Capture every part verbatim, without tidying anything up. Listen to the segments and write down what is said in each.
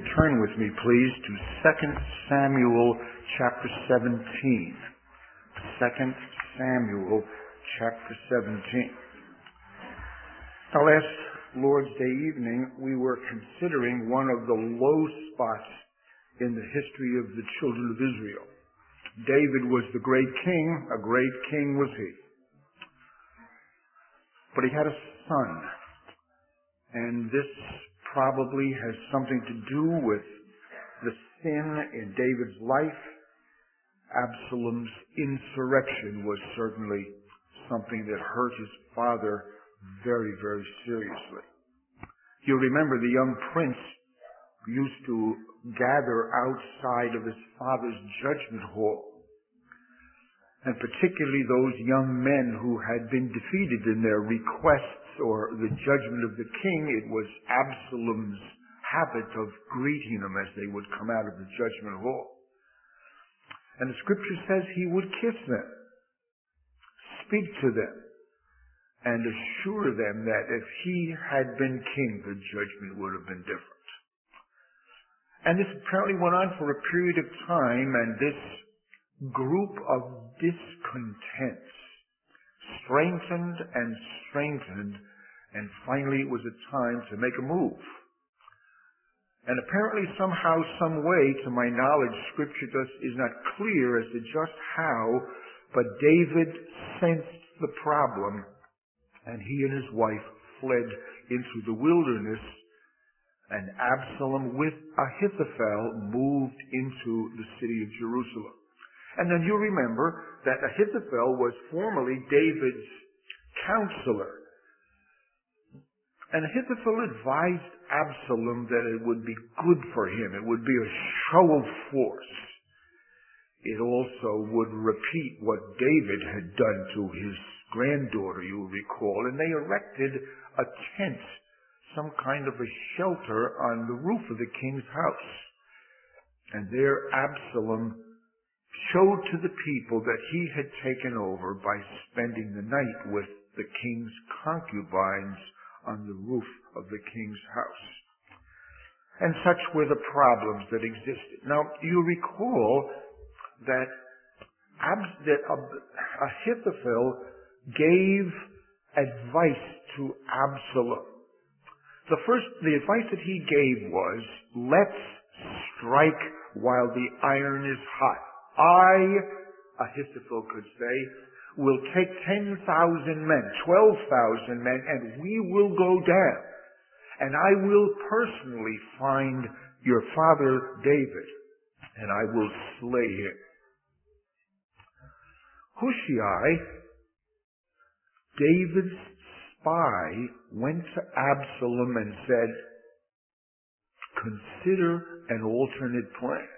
turn with me, please, to Second Samuel chapter seventeen. Second Samuel chapter seventeen. Now, last Lord's Day evening, we were considering one of the low spots in the history of the children of Israel. David was the great king. A great king was he. But he had a son. And this probably has something to do with the sin in David's life. Absalom's insurrection was certainly something that hurt his father very, very seriously. You remember the young prince used to gather outside of his father's judgment hall. And particularly those young men who had been defeated in their requests or the judgment of the king, it was Absalom's habit of greeting them as they would come out of the judgment hall. And the scripture says he would kiss them, speak to them, and assure them that if he had been king, the judgment would have been different. And this apparently went on for a period of time, and this group of discontents strengthened and strengthened, and finally it was a time to make a move. And apparently somehow, some way, to my knowledge, Scripture just is not clear as to just how, but David sensed the problem, and he and his wife fled into the wilderness, and Absalom with Ahithophel moved into the city of Jerusalem. And then you remember that Ahithophel was formerly David's counselor. And Ahithophel advised Absalom that it would be good for him. It would be a show of force. It also would repeat what David had done to his granddaughter, you'll recall. And they erected a tent, some kind of a shelter on the roof of the king's house. And there Absalom showed to the people that he had taken over by spending the night with the king's concubines on the roof of the king's house. And such were the problems that existed. Now, you recall that, Ab- that Ahithophel gave advice to Absalom. The first, the advice that he gave was, let's strike while the iron is hot. I, Ahithophel could say, will take ten thousand men, twelve thousand men, and we will go down. And I will personally find your father David, and I will slay him. Hushai, David's spy, went to Absalom and said, consider an alternate plan.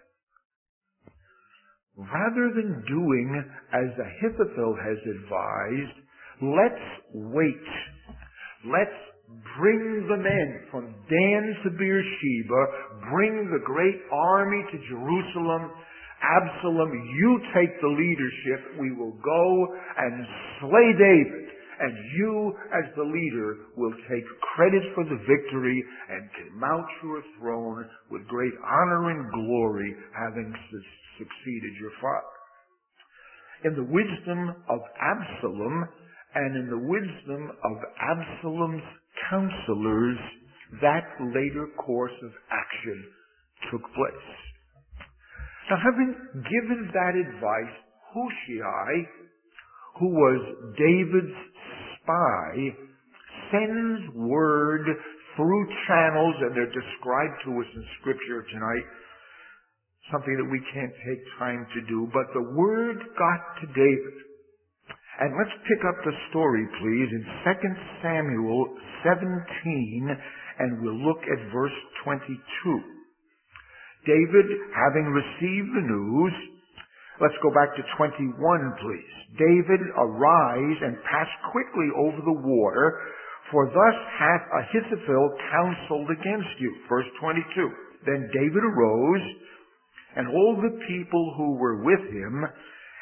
Rather than doing as Ahithophel has advised, let's wait. Let's bring the men from Dan to Beersheba, bring the great army to Jerusalem. Absalom, you take the leadership. We will go and slay David. And you, as the leader, will take credit for the victory and can mount your throne with great honor and glory, having succeeded your father. In the wisdom of Absalom and in the wisdom of Absalom's counselors, that later course of action took place. Now, having given that advice, Hushai, who was David's spy, sends word through channels, and they're described to us in Scripture tonight, something that we can't take time to do, but the word got to David. And let's pick up the story, please, in Second Samuel seventeen, and we'll look at verse twenty-two. David, having received the news, let's go back to twenty-one, please. David, arise and pass quickly over the water, for thus hath Ahithophel counseled against you. Verse twenty-two. Then David arose, and all the people who were with him,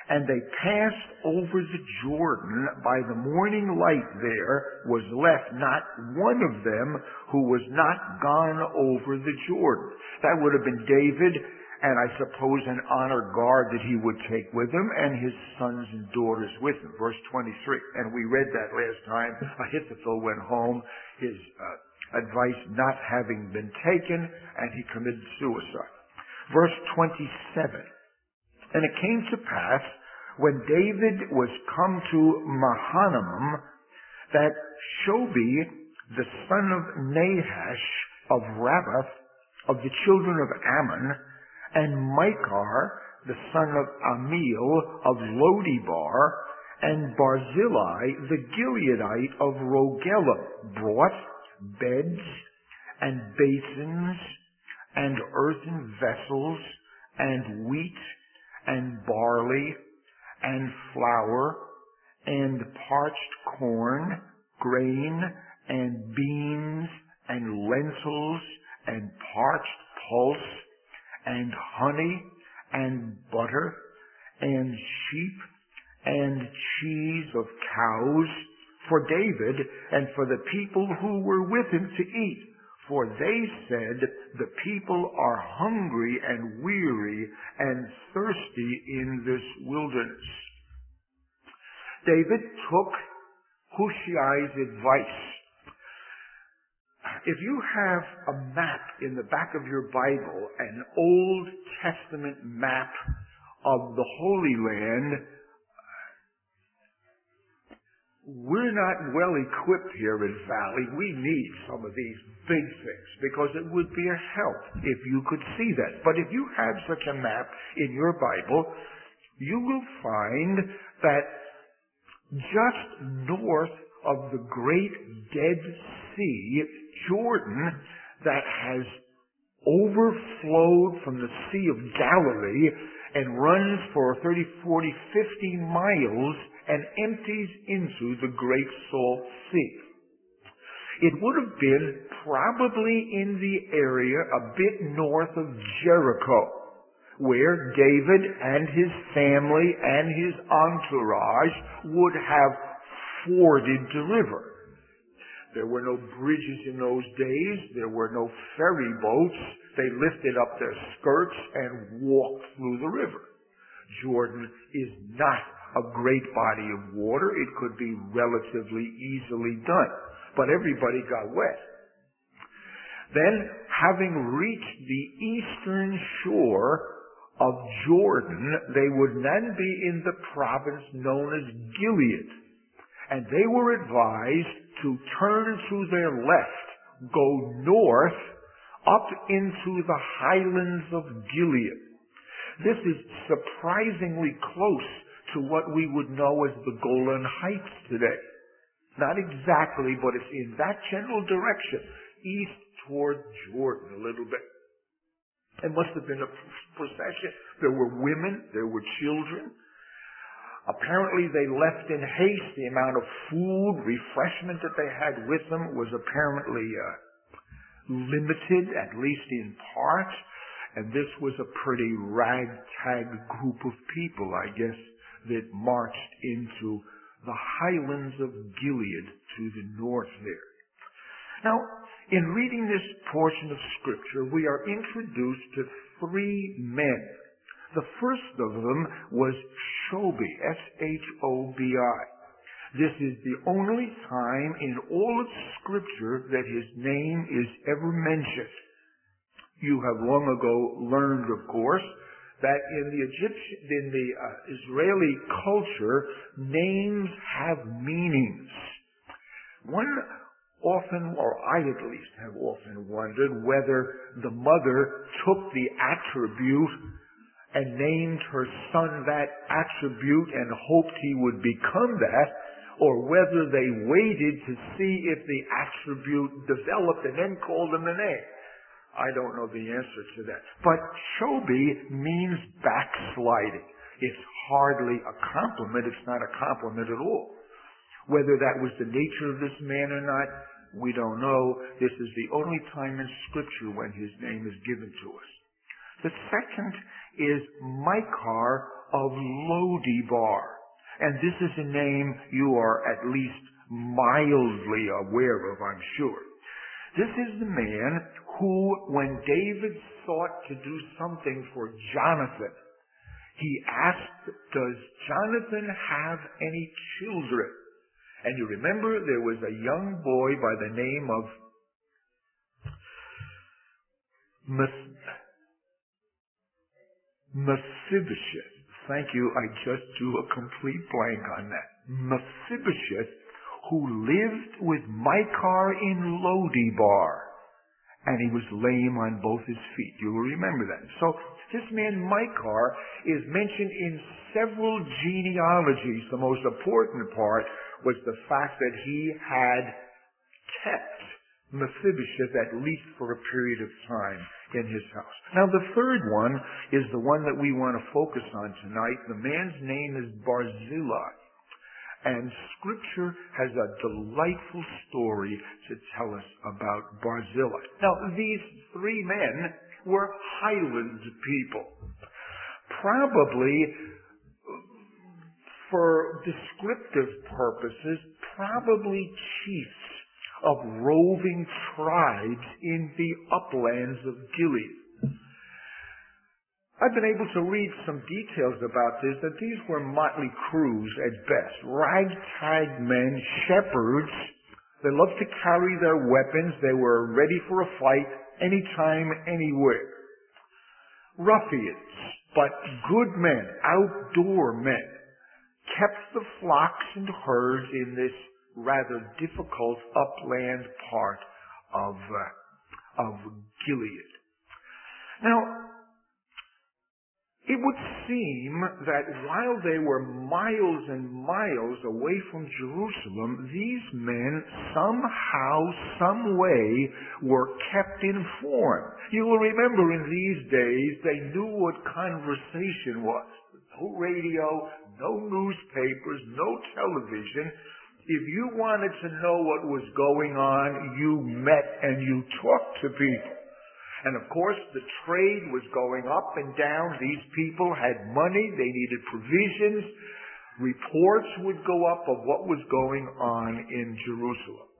And they passed over the Jordan. By the morning light there was left not one of them who was not gone over the Jordan. That would have been David, and I suppose an honor guard that he would take with him, and his sons and daughters with him. Verse twenty-three. And we read that last time. Ahithophel went home, his uh, advice not having been taken, and he committed suicide. Verse twenty-seven. And it came to pass, when David was come to Mahanaim, that Shobi, the son of Nahash of Rabbath, of the children of Ammon, and Micah, the son of Amiel of Lodibar, and Barzillai, the Gileadite of Rogelim, brought beds and basins and earthen vessels and wheat and barley and flour and parched corn, grain and beans and lentils and parched pulse and honey and butter and sheep and cheese of cows for David and for the people who were with him to eat. For they said, the people are hungry and weary and thirsty in this wilderness. David took Hushai's advice. If you have a map in the back of your Bible, an Old Testament map of the Holy Land, we're not well equipped here at Valley. We need some of these big things because it would be a help if you could see that. But if you have such a map in your Bible, you will find that just north of the great Dead Sea, Jordan, that has overflowed from the Sea of Galilee and runs for thirty, forty, fifty miles and empties into the Great Salt Sea. It would have been probably in the area a bit north of Jericho, where David and his family and his entourage would have forded the river. There were no bridges in those days. There were no ferry boats. They lifted up their skirts and walked through the river. Jordan is not a great body of water. It could be relatively easily done. But everybody got wet. Then, having reached the eastern shore of Jordan, they would then be in the province known as Gilead. And they were advised to turn to their left, go north, up into the highlands of Gilead. This is surprisingly close to what we would know as the Golan Heights today. Not exactly, but it's in that general direction, east toward Jordan a little bit. It must have been a procession. There were women, there were children. Apparently they left in haste. The amount of food, refreshment that they had with them was apparently uh, limited, at least in part. And this was a pretty ragtag group of people, I guess, that marched into the highlands of Gilead to the north there. Now, in reading this portion of Scripture, we are introduced to three men. The first of them was Shobi, S H O B I. This is the only time in all of Scripture that his name is ever mentioned. You have long ago learned, of course, that in the Egyptian, in the uh, Israeli culture, names have meanings. One often, or I at least have often wondered whether the mother took the attribute and named her son that attribute and hoped he would become that, or whether they waited to see if the attribute developed and then called him the name. I don't know the answer to that. But Shobi means backsliding. It's hardly a compliment. It's not a compliment at all. Whether that was the nature of this man or not, we don't know. This is the only time in Scripture when his name is given to us. The second is Micah of Lo-debar. And this is a name you are at least mildly aware of, I'm sure. This is the man who, when David sought to do something for Jonathan, he asked, does Jonathan have any children? And you remember there was a young boy by the name of Mes- Mephibosheth. Thank you, I just drew a complete blank on that. Mephibosheth, who lived with Micah in Lo-debar, and he was lame on both his feet. You will remember that. So this man Micah is mentioned in several genealogies. The most important part was the fact that he had kept Mephibosheth at least for a period of time in his house. Now the third one is the one that we want to focus on tonight. The man's name is Barzillai. And Scripture has a delightful story to tell us about Barzillai. Now, these three men were highland people. Probably, for descriptive purposes, probably chiefs of roving tribes in the uplands of Gilead. I've been able to read some details about this, that these were motley crews at best. Ragtag men, shepherds. They loved to carry their weapons. They were ready for a fight anytime, anywhere. Ruffians, but good men, outdoor men, kept the flocks and herds in this rather difficult upland part of, uh, of Gilead. Now, it would seem that while they were miles and miles away from Jerusalem, these men somehow, some way, were kept informed. You will remember in these days, they knew what conversation was. No radio, no newspapers, no television. If you wanted to know what was going on, you met and you talked to people. And of course, the trade was going up and down. These people had money. They needed provisions. Reports would go up of what was going on in Jerusalem.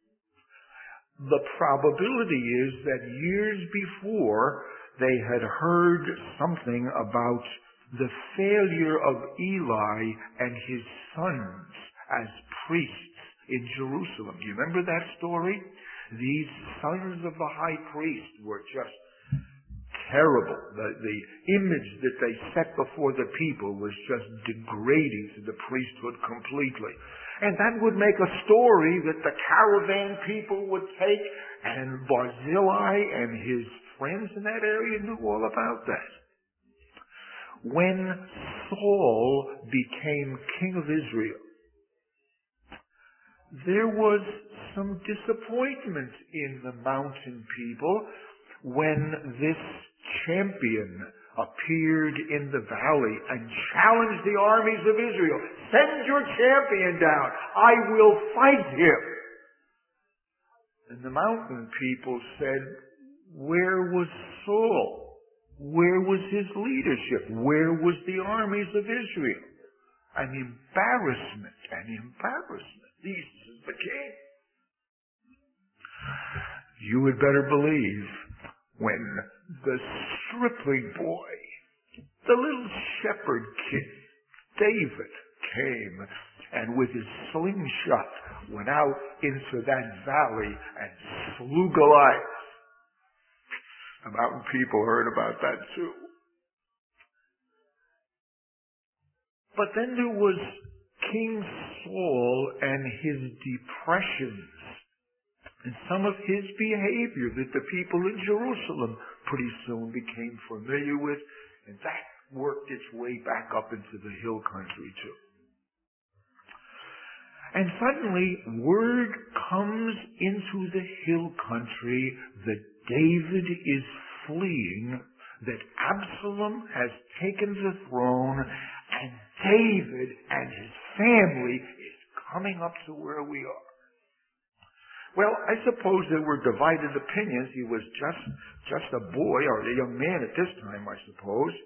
The probability is that years before, they had heard something about the failure of Eli and his sons as priests in Jerusalem. Do you remember that story? These sons of the high priest were just terrible. The, the image that they set before the people was just degrading to the priesthood completely. And that would make a story that the caravan people would take, and Barzillai and his friends in that area knew all about that. When Saul became king of Israel, there was some disappointment in the mountain people when this champion appeared in the valley and challenged the armies of Israel. Send your champion down. I will fight him. And the mountain people said, where was Saul? Where was his leadership? Where was the armies of Israel? An embarrassment, an embarrassment. This is the king. You had better believe when the stripling boy, the little shepherd kid, David, came and with his slingshot went out into that valley and slew Goliath. The mountain people heard about that too. But then there was King Saul and his depressions and some of his behavior that the people in Jerusalem pretty soon became familiar with, and that worked its way back up into the hill country too. And suddenly word comes into the hill country that David is fleeing, that Absalom has taken the throne, and David and his family is coming up to where we are. Well, I suppose there were divided opinions. He was just, just a boy or a young man at this time, I suppose.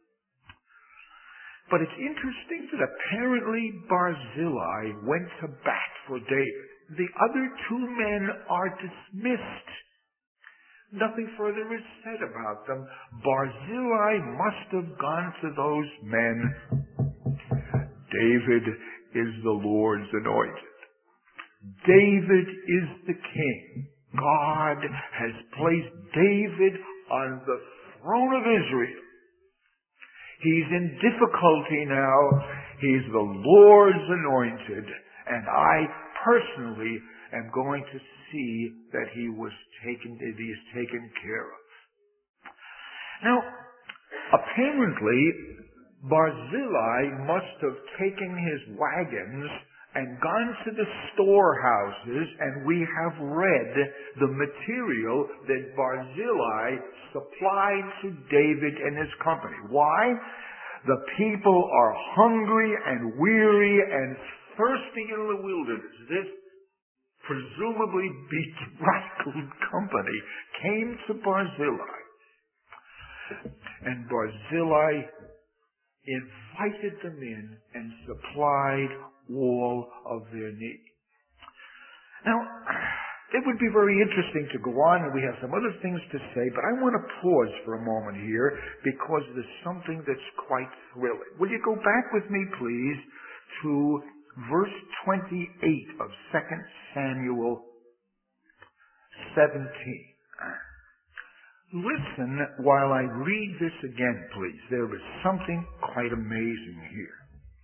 But it's interesting that apparently Barzillai went to bat for David. The other two men are dismissed. Nothing further is said about them. Barzillai must have gone to those men. David is the Lord's anointed. David is the king. God has placed David on the throne of Israel. He's in difficulty now. He's the Lord's anointed. And I personally am going to see that he was taken, that he is taken care of. Now, apparently, Barzillai must have taken his wagons and gone to the storehouses, and we have read the material that Barzillai supplied to David and his company. Why? The people are hungry and weary and thirsty in the wilderness. This presumably bedraggled company came to Barzillai, and Barzillai invited them in and supplied all of their needs. Now, it would be very interesting to go on, and we have some other things to say, but I want to pause for a moment here because there's something that's quite thrilling. Will you go back with me, please, to verse twenty-eight of Second Samuel seventeen. Listen while I read this again, please. There is something quite amazing here.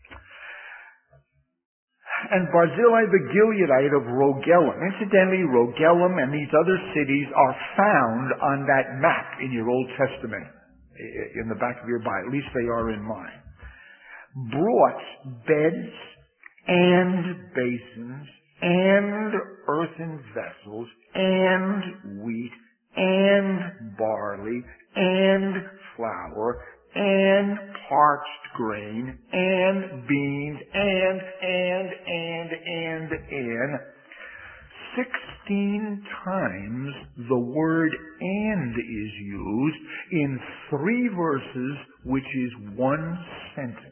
And Barzillai the Gileadite of Rogelim. Incidentally, Rogelim and these other cities are found on that map in your Old Testament, in the back of your Bible. At least they are in mine. Brought beds and basins and earthen vessels and wheat and barley and flour and parched grain and beans and, and, and, and, and. Sixteen times the word and is used in three verses, which is one sentence.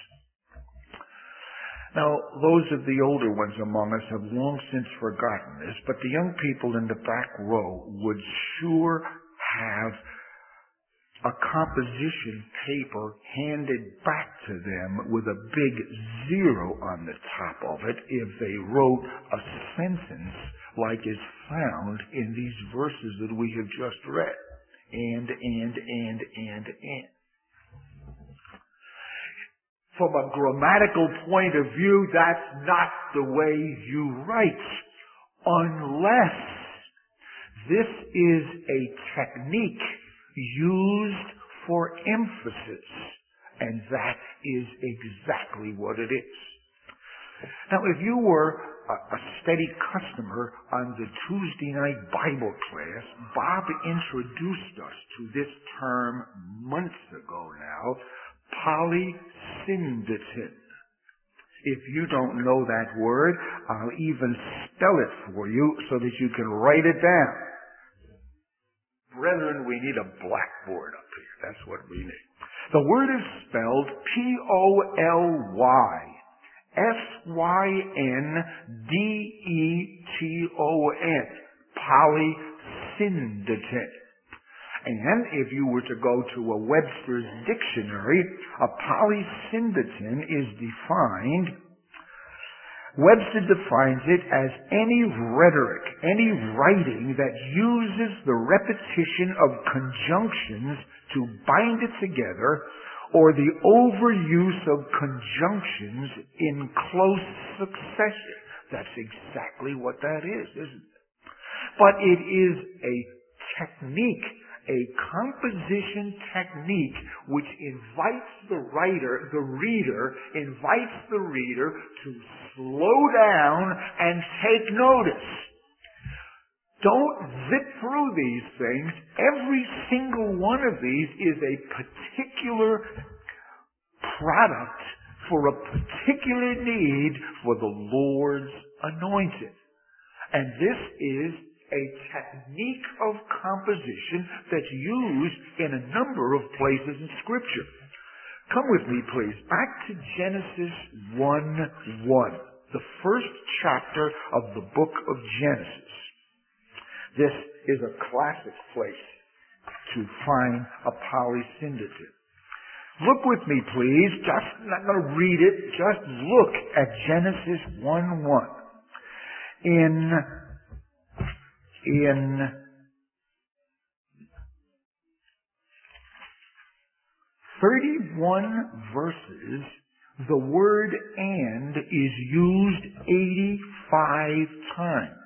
Now, those of the older ones among us have long since forgotten this, but the young people in the back row would sure have a composition paper handed back to them with a big zero on the top of it if they wrote a sentence like is found in these verses that we have just read. And, and, and, and, and. From a grammatical point of view, that's not the way you write, unless this is a technique used for emphasis, and that is exactly what it is. Now, if you were a, a steady customer on the Tuesday night Bible class, Bob introduced us to this term months ago now, polysyndeton. If you don't know that word, I'll even spell it for you so that you can write it down. Brethren, we need a blackboard up here. That's what we need. The word is spelled P O L Y S Y N D E T O N. Polysyndeton. And if you were to go to a Webster's dictionary, a polysyndeton is defined, Webster defines it as any rhetoric, any writing that uses the repetition of conjunctions to bind it together, or the overuse of conjunctions in close succession. That's exactly what that is, isn't it? But it is a technique, a composition technique which invites the writer, the reader, invites the reader to slow down and take notice. Don't zip through these things. Every single one of these is a particular product for a particular need for the Lord's anointed. And this is a technique of composition that's used in a number of places in Scripture. Come with me, please, back to Genesis one one, the first chapter of the book of Genesis. This is a classic place to find a polysyndeton. Look with me, please. Just, I'm not going to read it. Just look at Genesis one one. In, in thirty-one verses, the word "and" is used eighty-five times.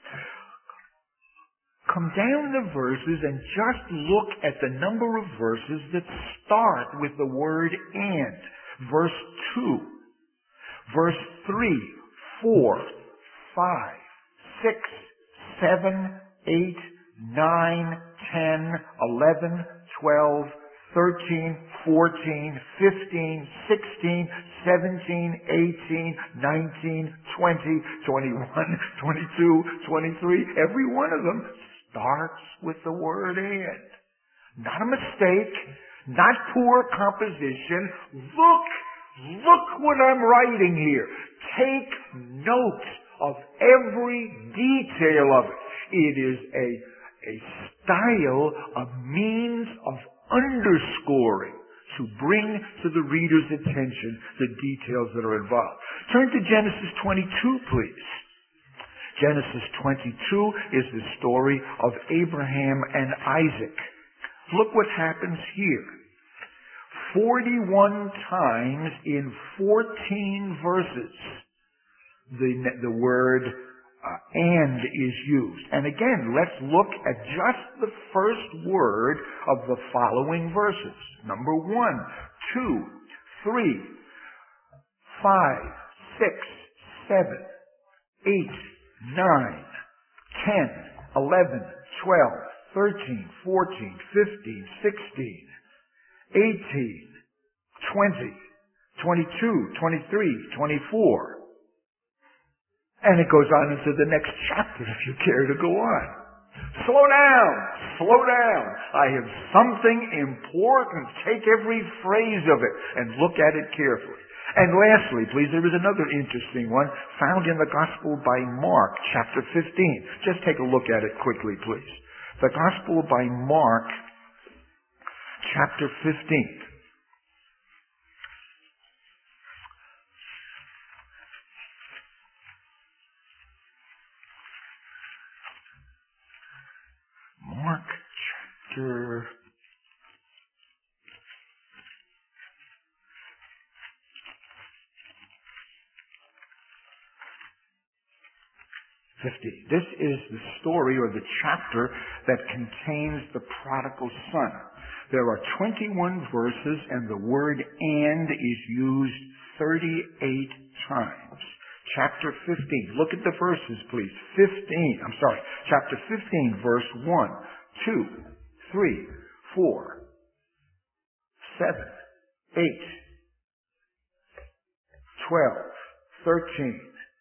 Come down the verses and just look at the number of verses that start with the word "and." Verse two, verse three, four, five, six, seven, eight, nine, ten, eleven, twelve, thirteen, fourteen, fifteen, sixteen, seventeen, eighteen, nineteen, twenty, twenty-one, twenty-two, twenty-three. Every one of them starts with the word "and." Not a mistake, not poor composition. Look, look what I'm writing here. Take note of every detail of it. It is a, a style, a means of underscoring to bring to the reader's attention the details that are involved. Turn to Genesis twenty-two, please. Genesis twenty-two is the story of Abraham and Isaac. Look what happens here. forty-one times in fourteen verses, the, the word uh, "and" is used. And again, let's look at just the first word of the following verses. Number one, two, three, five, six, seven, eight, nine, ten, eleven, twelve, thirteen, fourteen, fifteen, sixteen, eighteen, twenty, twenty-two, twenty-three, twenty-four. And it goes on into the next chapter if you care to go on. Slow down, slow down. I have something important. Take every phrase of it and look at it carefully. And lastly, please, there is another interesting one found in the Gospel by Mark, chapter fifteen. Just take a look at it quickly, please. The Gospel by Mark, chapter fifteen. Mark, chapter fifty. This is the story or the chapter that contains the prodigal son. There are twenty-one verses and the word "and" is used thirty-eight times. Chapter fifteen. Look at the verses, please. fifteen. I'm sorry. Chapter fifteen, verse one, two, three, four, seven, eight, twelve, thirteen,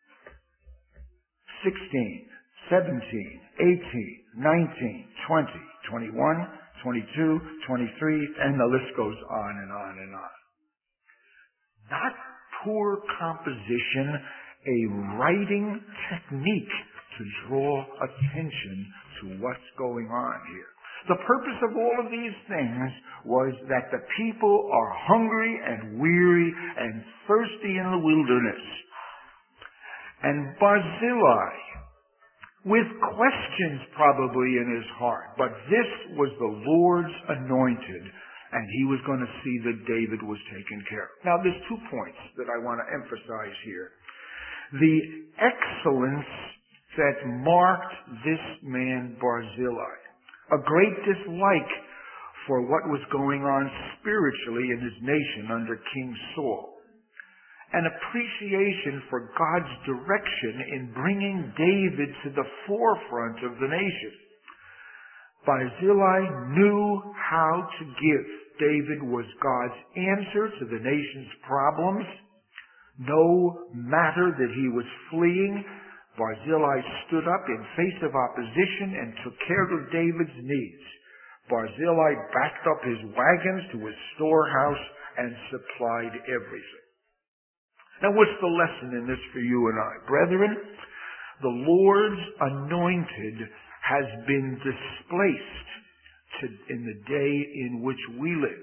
sixteen, seventeen, eighteen, nineteen, twenty, twenty-one, twenty-two, twenty-three, and the list goes on and on and on. Not poor composition, a writing technique to draw attention to what's going on here. The purpose of all of these things was that the people are hungry and weary and thirsty in the wilderness. And Barzillai, with questions probably in his heart, but this was the Lord's anointed, and he was going to see that David was taken care of. Now, there's two points that I want to emphasize here. The excellence that marked this man Barzillai, a great dislike for what was going on spiritually in his nation under King Saul, an appreciation for God's direction in bringing David to the forefront of the nation. Barzillai knew how to give. David was God's answer to the nation's problems. No matter that he was fleeing, Barzillai stood up in face of opposition and took care of David's needs. Barzillai backed up his wagons to his storehouse and supplied everything. Now, what's the lesson in this for you and I? Brethren, the Lord's anointed has been displaced to, in the day in which we live.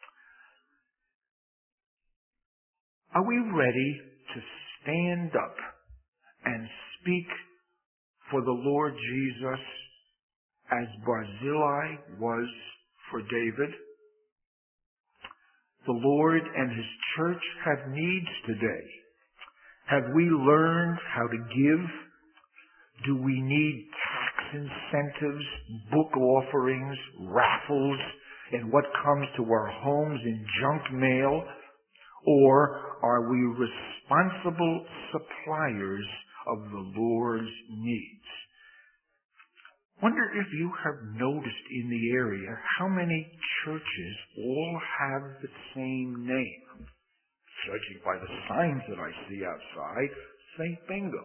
Are we ready to stand up and speak for the Lord Jesus as Barzillai was for David? The Lord and His church have needs today. Have we learned how to give? Do we need tax incentives, book offerings, raffles, and what comes to our homes in junk mail? Or are we responsible suppliers of the Lord's needs? Wonder if you have noticed in the area how many churches all have the same name. Judging by the signs that I see outside, Saint Bingo.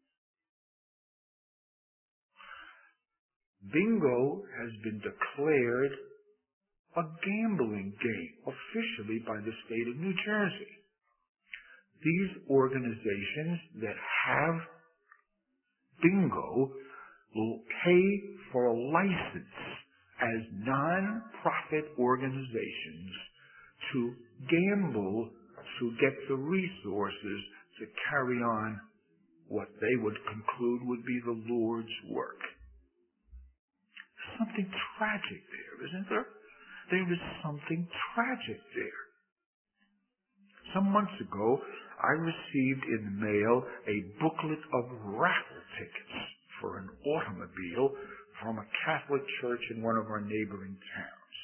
Bingo has been declared a gambling game officially by the state of New Jersey. These organizations that have bingo will pay for a license as non-profit organizations to gamble to get the resources to carry on what they would conclude would be the Lord's work. Something tragic there, isn't there? There is something tragic there. Some months ago, I received in the mail a booklet of raffle tickets for an automobile from a Catholic church in one of our neighboring towns.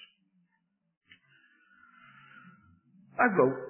I wrote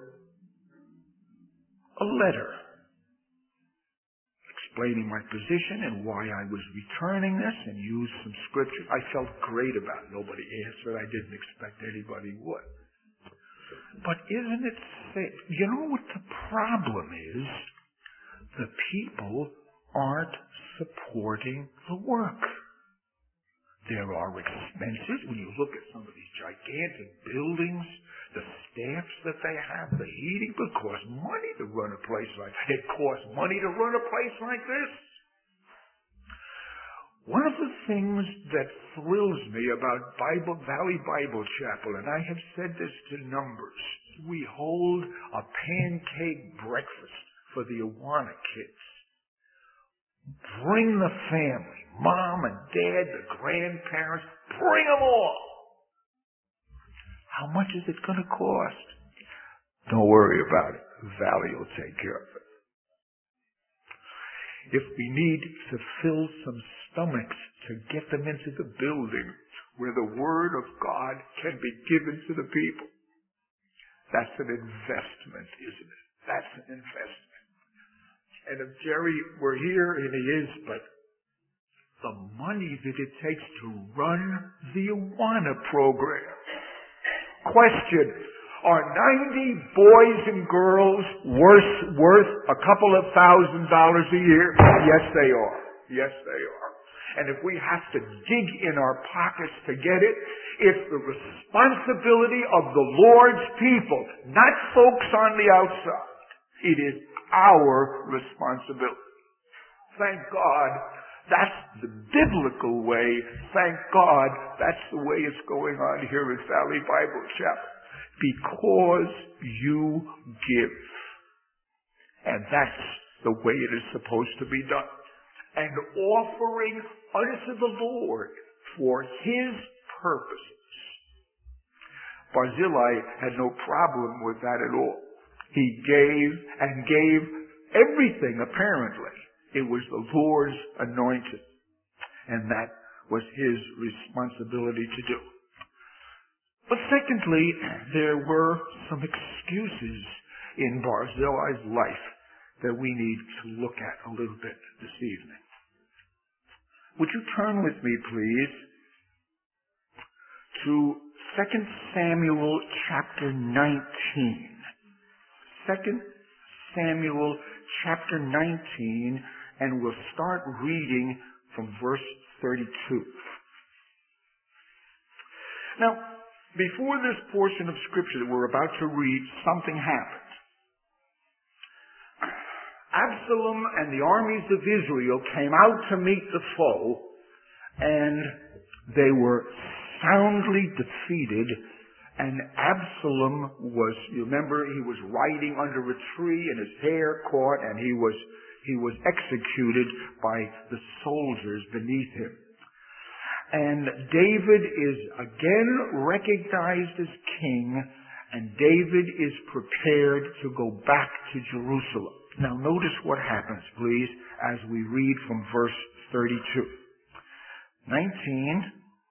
a letter explaining my position and why I was returning this and used some scripture. I felt great about it. Nobody answered. I didn't expect anybody would. But isn't it sad? You know what the problem is? The people aren't supporting the work. There are expenses. When you look at some of these gigantic buildings, the staffs that they have, the heating, it costs money to run a place like that. It costs money to run a place like this. One of the things that thrills me about Bible Valley Bible Chapel, and I have said this to numbers, we hold a pancake breakfast for the Awana kids. Bring the family, mom and dad, the grandparents, bring them all. How much is it going to cost? Don't worry about it. Valley will take care of it. If we need to fill some stomachs to get them into the building where the Word of God can be given to the people, that's an investment, isn't it? That's an investment. And if Jerry were here, and he is, but the money that it takes to run the Awana program. Question, are ninety boys and girls worth, worth a couple of thousand dollars a year? Yes, they are. Yes, they are. And if we have to dig in our pockets to get it, it's the responsibility of the Lord's people, not folks on the outside. It is our responsibility. Thank God that's the biblical way. Thank God that's the way it's going on here at Valley Bible Chapel. Because you give. And that's the way it is supposed to be done. And offering unto the Lord for His purposes. Barzillai had no problem with that at all. He gave and gave everything, apparently. It was the Lord's anointed. And that was His responsibility to do. But secondly, there were some excuses in Barzillai's life that we need to look at a little bit this evening. Would you turn with me, please, to Second Samuel chapter nineteen. Second Samuel chapter nineteen, and we'll start reading from verse thirty-two. Now, before this portion of Scripture that we're about to read, something happened. Absalom and the armies of Israel came out to meet the foe, and they were soundly defeated. And Absalom was, you remember, he was riding under a tree and his hair caught, and he was he was executed by the soldiers beneath him. And David is again recognized as king, and David is prepared to go back to Jerusalem. Now notice what happens, please, as we read from verse thirty-two. nineteen,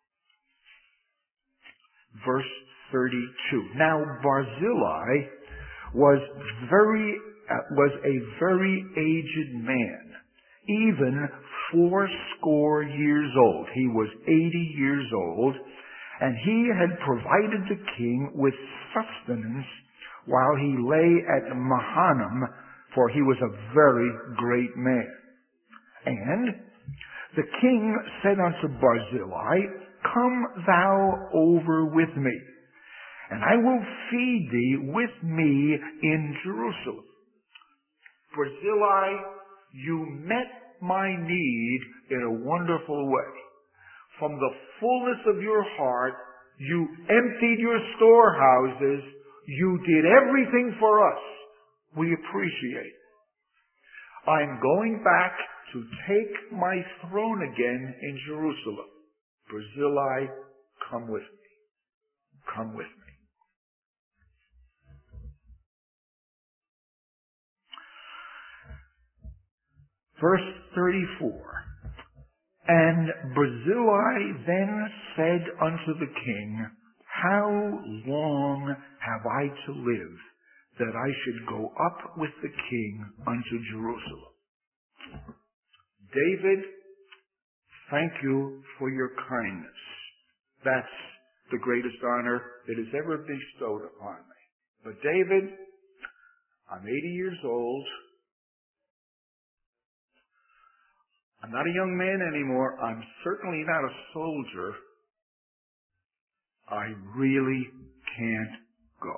verse thirty-two. Now Barzillai was very uh, was a very aged man, even fourscore years old. He was eighty years old, and he had provided the king with sustenance while he lay at Mahanaim, for he was a very great man. And the king said unto Barzillai, Come thou over with me, and I will feed thee with me in Jerusalem. Barzillai, you met my need in a wonderful way. From the fullness of your heart, you emptied your storehouses. You did everything for us. We appreciate it. I'm going back to take my throne again in Jerusalem. Barzillai, come with me. Come with me. Verse thirty-four. And Barzillai then said unto the king, How long have I to live, that I should go up with the king unto Jerusalem? David, thank you for your kindness. That's the greatest honor that has ever been bestowed upon me. But David, I'm eighty years old. I'm not a young man anymore. I'm certainly not a soldier. I really can't go.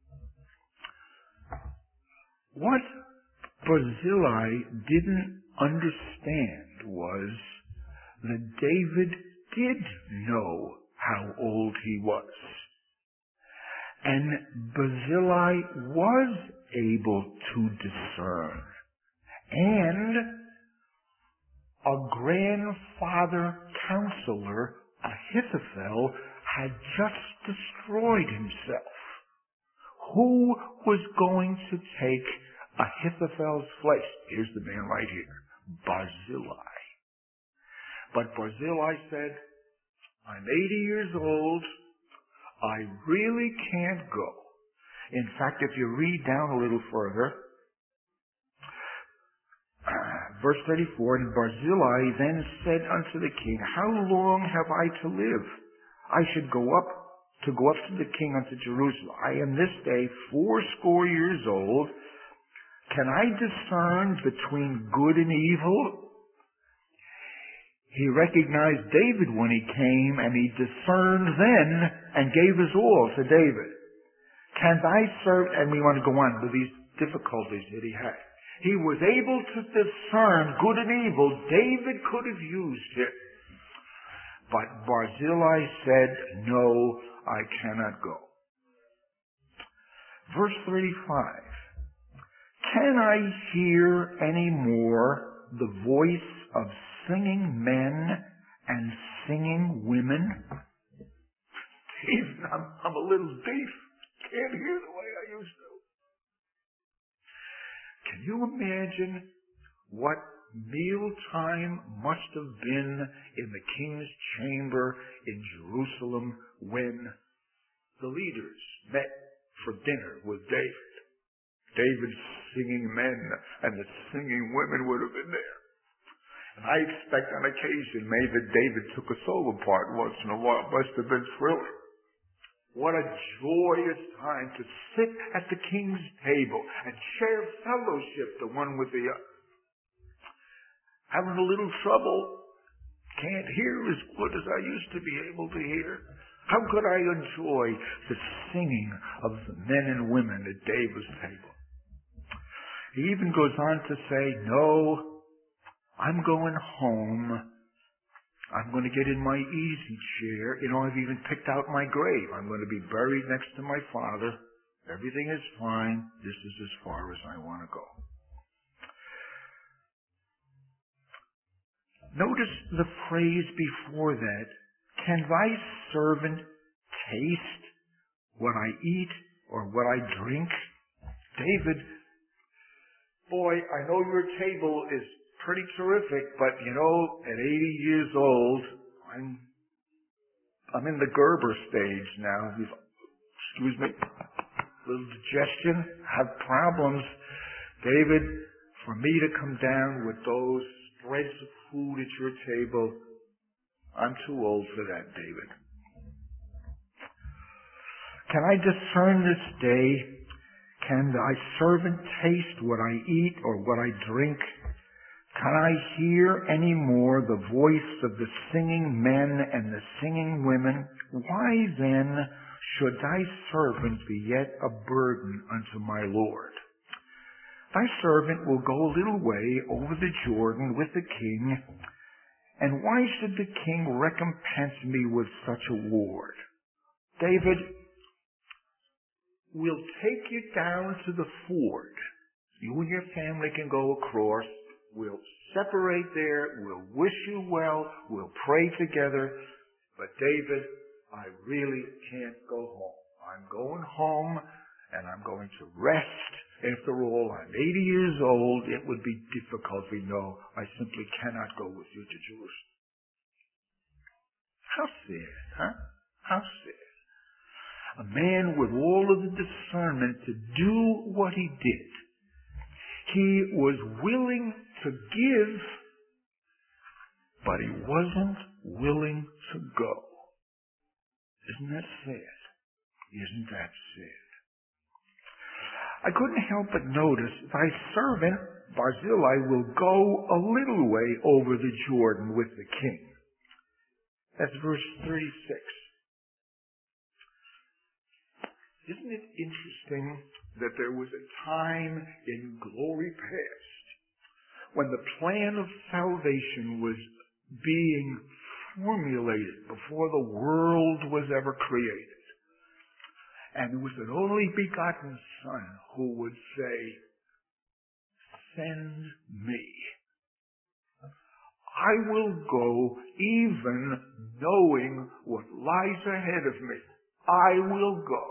What Barzillai didn't understand was that David did know how old he was. And Barzillai was able to discern. And a grandfather counselor, Ahithophel, had just destroyed himself. Who was going to take Ahithophel's place? Here's the man right here, Barzillai. But Barzillai said, I'm eighty years old. I really can't go. In fact, if you read down a little further, verse thirty-four, and Barzillai then said unto the king, How long have I to live? I should go up to go up to the king unto Jerusalem. I am this day fourscore years old. Can I discern between good and evil? He recognized David when he came, and he discerned then and gave his all to David. Can thy servant, and we want to go on with these difficulties that he had. He was able to discern good and evil. David could have used it. But Barzillai said, No, I cannot go. Verse thirty-five. Can I hear any more the voice of singing men and singing women? David, I'm, I'm a little deaf. Can't hear the way I used to. Can you imagine what mealtime must have been in the king's chamber in Jerusalem when the leaders met for dinner with David? David's singing men and the singing women would have been there. And I expect on occasion maybe that David took a solo part once in a while. It must have been thrilling. What a joyous time to sit at the king's table and share fellowship the one with the other. having a little trouble. Can't hear as good as I used to be able to hear. How could I enjoy the singing of the men and women at David's table? He even goes on to say, no, I'm going home. I'm going to get in my easy chair. You know, I've even picked out my grave. I'm going to be buried next to my father. Everything is fine. This is as far as I want to go. Notice the phrase before that. Can thy servant taste what I eat or what I drink? David, boy, I know your table is pretty terrific, but you know, at eighty years old, I'm I'm in the Gerber stage now. Excuse me, little digestion, have problems. David, for me to come down with those spreads of food at your table, I'm too old for that, David. Can I discern this day? Can thy servant taste what I eat or what I drink? Can I hear any more the voice of the singing men and the singing women? Why then should thy servant be yet a burden unto my Lord? Thy servant will go a little way over the Jordan with the king, and why should the king recompense me with such a reward? David, we'll take you down to the ford. You and your family can go across. We'll separate there. We'll wish you well. We'll pray together. But David, I really can't go home. I'm going home, and I'm going to rest. After all, I'm eighty years old. It would be difficult. We know I simply cannot go with you to Jerusalem. How sad, huh? How sad. A man with all of the discernment to do what he did. He was willing to give, but he wasn't willing to go. Isn't that sad? Isn't that sad? I couldn't help but notice, thy servant Barzillai will go a little way over the Jordan with the king. That's verse thirty-six. Isn't it interesting that there was a time in glory past when the plan of salvation was being formulated before the world was ever created? And there was an only begotten Son who would say, send me. I will go even knowing what lies ahead of me. I will go.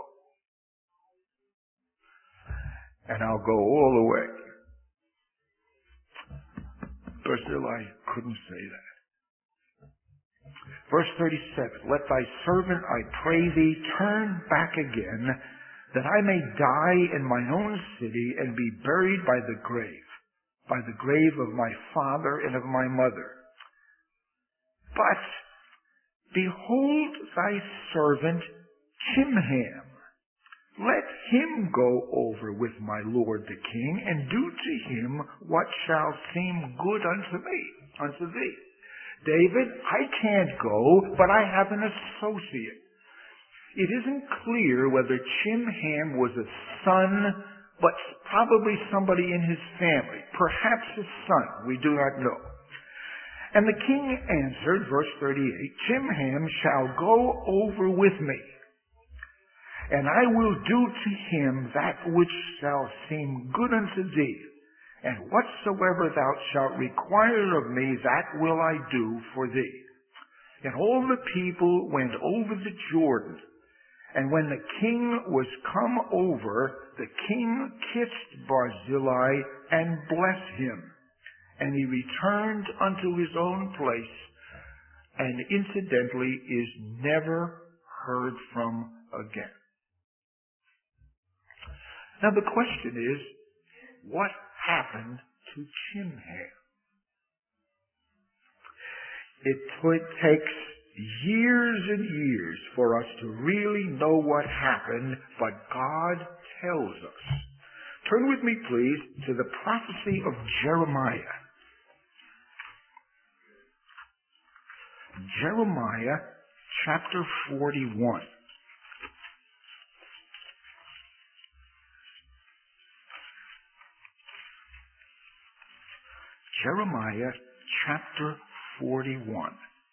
And I'll go all the way. Barzillai couldn't say that. Verse thirty-seven, let thy servant, I pray thee, turn back again, that I may die in mine own city and be buried by the grave, by the grave of my father and of my mother. But behold thy servant Chimham. Let him go over with my lord the king, and do to him what shall seem good unto me, unto thee. David, I can't go, but I have an associate. It isn't clear whether Chimham was a son, but probably somebody in his family, perhaps his son. We do not know. And the king answered, verse thirty-eight, Chimham shall go over with me, and I will do to him that which shall seem good unto thee. And whatsoever thou shalt require of me, that will I do for thee. And all the people went over the Jordan. And when the king was come over, the king kissed Barzillai and blessed him. And he returned unto his own place, and incidentally is never heard from again. Now the question is, what happened to Chimham? It t- takes years and years for us to really know what happened, but God tells us. Turn with me, please, to the prophecy of Jeremiah. Jeremiah chapter forty-one. Jeremiah chapter forty-one.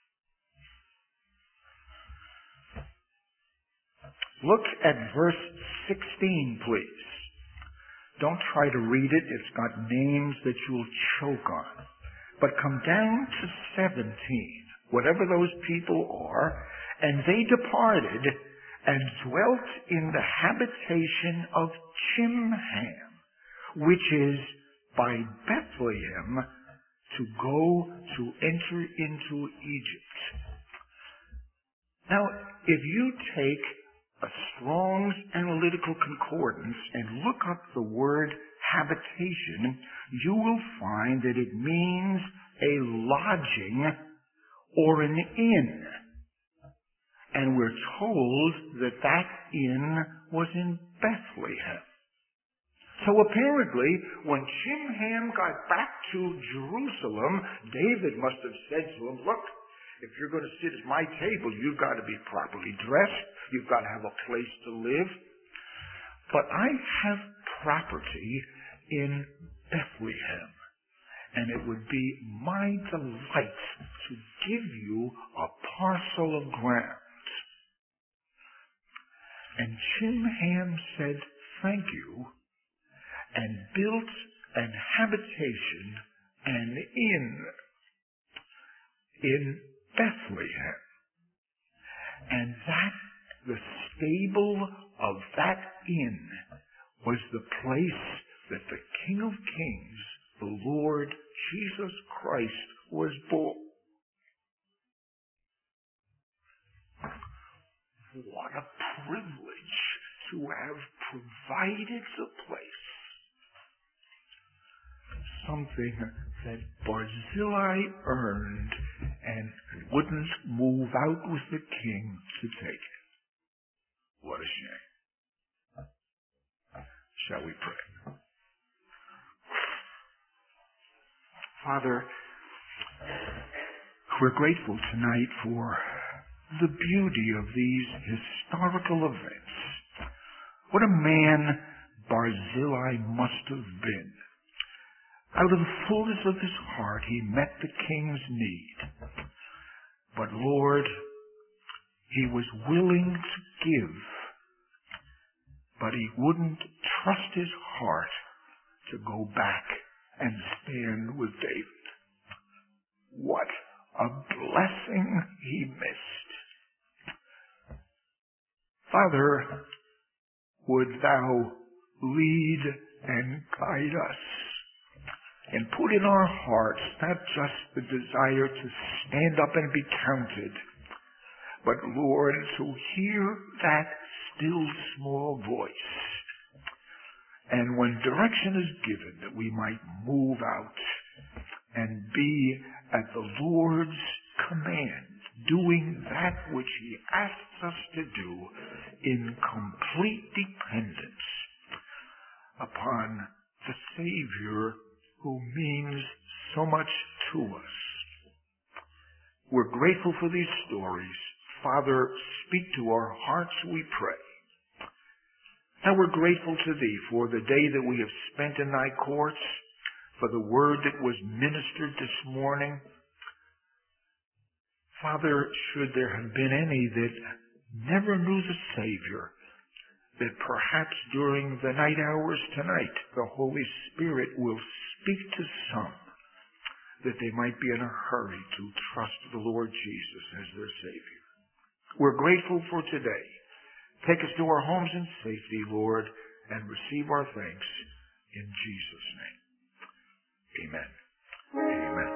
Look at verse sixteen, please. Don't try to read it. It's got names that you'll choke on. But come down to seventeen, whatever those people are, and they departed and dwelt in the habitation of Chimham, which is by Bethlehem, to go to enter into Egypt. Now, if you take a Strong's Analytical Concordance and look up the word habitation, you will find that it means a lodging or an inn. And we're told that that inn was in Bethlehem. So apparently, when Chimham got back to Jerusalem, David must have said to him, look, if you're going to sit at my table, you've got to be properly dressed. You've got to have a place to live. But I have property in Bethlehem, and it would be my delight to give you a parcel of ground. And Chimham said, thank you, and built an habitation, an inn, in Bethlehem. And that, the stable of that inn, was the place that the King of Kings, the Lord Jesus Christ, was born. What a privilege to have provided the place. Something that Barzillai earned and wouldn't move out with the king to take it. What a shame. Shall we pray? Father, we're grateful tonight for the beauty of these historical events. What a man Barzillai must have been. Out of the fullness of his heart, he met the king's need. But Lord, he was willing to give, but he wouldn't trust his heart to go back and stand with David. What a blessing he missed. Father, would thou lead and guide us, and put in our hearts not just the desire to stand up and be counted, but, Lord, to hear that still small voice. And when direction is given, that we might move out and be at the Lord's command, doing that which he asks us to do in complete dependence upon the Savior who means so much to us. We're grateful for these stories. Father, speak to our hearts, we pray. And we're grateful to Thee for the day that we have spent in Thy courts, for the word that was ministered this morning. Father, should there have been any that never knew the Savior, that perhaps during the night hours tonight, the Holy Spirit will speak to some, that they might be in a hurry to trust the Lord Jesus as their Savior. We're grateful for today. Take us to our homes in safety, Lord, and receive our thanks in Jesus' name. Amen. Amen.